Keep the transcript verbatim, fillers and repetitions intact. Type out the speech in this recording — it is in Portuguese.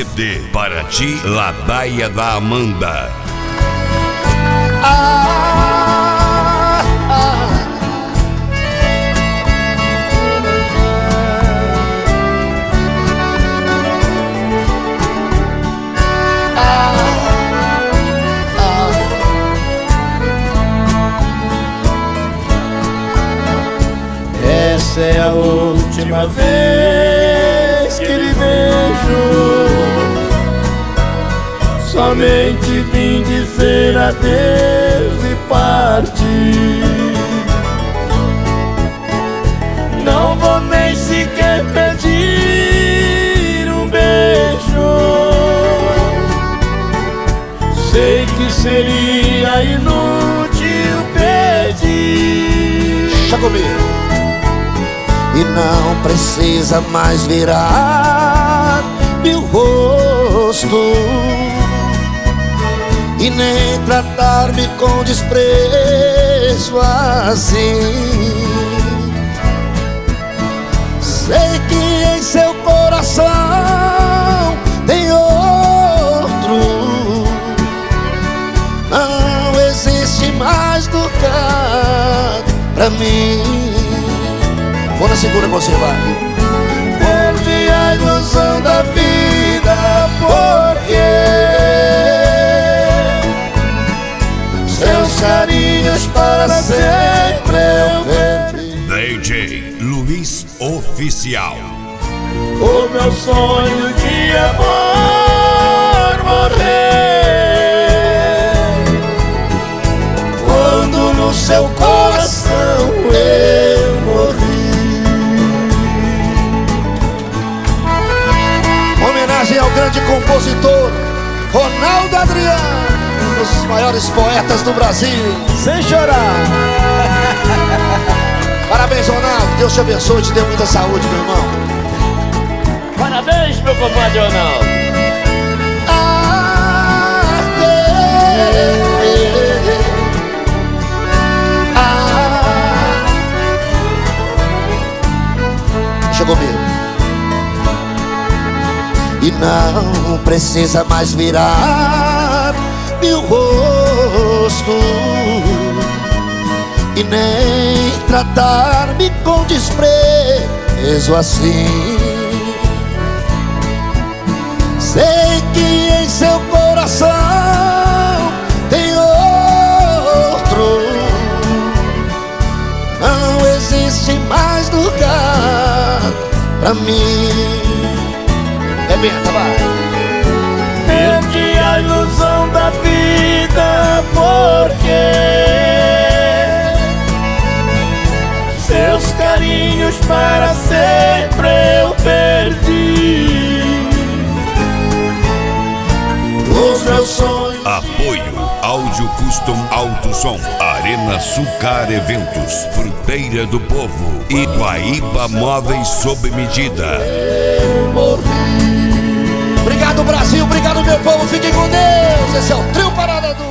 C D para ti, Ladaia da Amanda. Ah, ah. Essa é a última vez que lhe vejo. Somente vim dizer adeus e partir. Não vou nem sequer pedir um beijo. Sei que seria inútil pedir. Deixa comigo. E não precisa mais virar meu rosto e nem tratar-me com desprezo assim. Sei que em seu coração tem outro. Não existe mais lugar pra mim. Vou na segura com você, vai. Perdi a ilusão da vida, porque seus carinhos para sempre eu perdi. D J Luiz Oficial. O meu sonho de amor morrer quando no seu coração eu morri. Homenagem ao grande compositor Ronaldo Adriano, um dos maiores poetas do Brasil. Sem chorar. Parabéns, Ronaldo. Deus te abençoe e te dê muita saúde, meu irmão. Parabéns, meu compadre Ronaldo. Ah, é, é, ah. Deixa comigo. E não precisa mais virar meu rosto e nem tratar-me com desprezo assim. Sei que em seu coração tem outro. Não existe mais lugar pra mim. Rebenta, vai. Perdi a ilusão da vida, porque seus carinhos para sempre eu perdi. Os meus sonhos. Apoio Áudio Custom Alto Som, Arena Sucar Eventos, Fruteira do Povo e Guaíba Móveis sob medida. Eu morri. Obrigado, Brasil, obrigado, meu povo, fiquem com Deus. Esse é o Trio Parada do